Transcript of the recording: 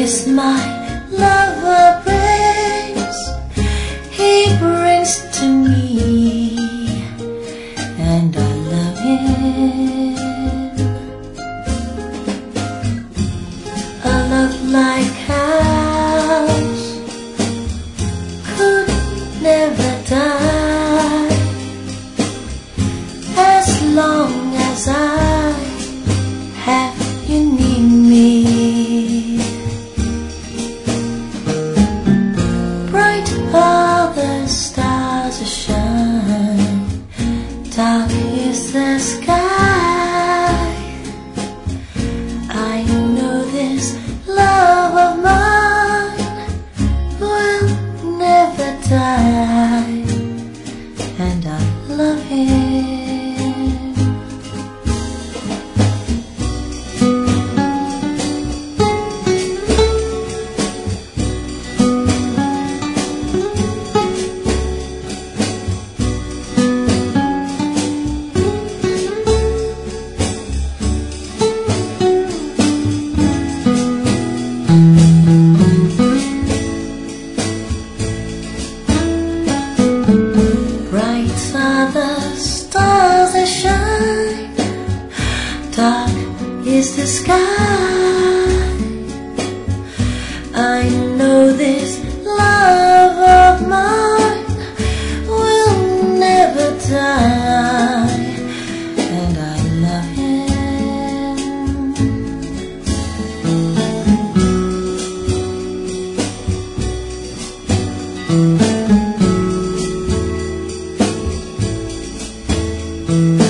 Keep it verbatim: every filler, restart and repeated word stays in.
is my lover brings, he brings to me, and I love him. A love like ours could never die, as long as I have you near me. Bright are the stars that shine, dark is the sky. I know this love of mine will never die, and I love him. Bright are the stars that shine, dark is the sky. I know this love of mine will never die, and I love him.